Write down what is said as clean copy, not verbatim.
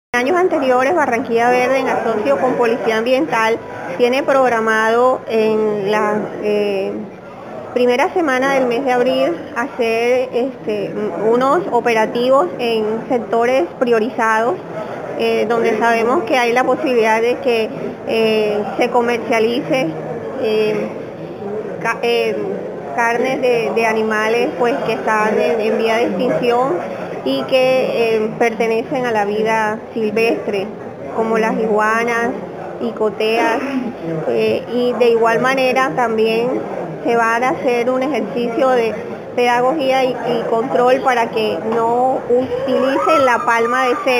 En años anteriores, Barranquilla Verde, en asocio con Policía Ambiental, tiene programado en la primera semana del mes de abril hacer unos operativos en sectores priorizados, donde sabemos que hay la posibilidad de que se comercialice carnes de animales pues que están en vía de extinción y que pertenecen a la vida silvestre, como las iguanas y coteas, y de igual manera también se va a hacer un ejercicio de pedagogía y control para que no utilicen la palma de cera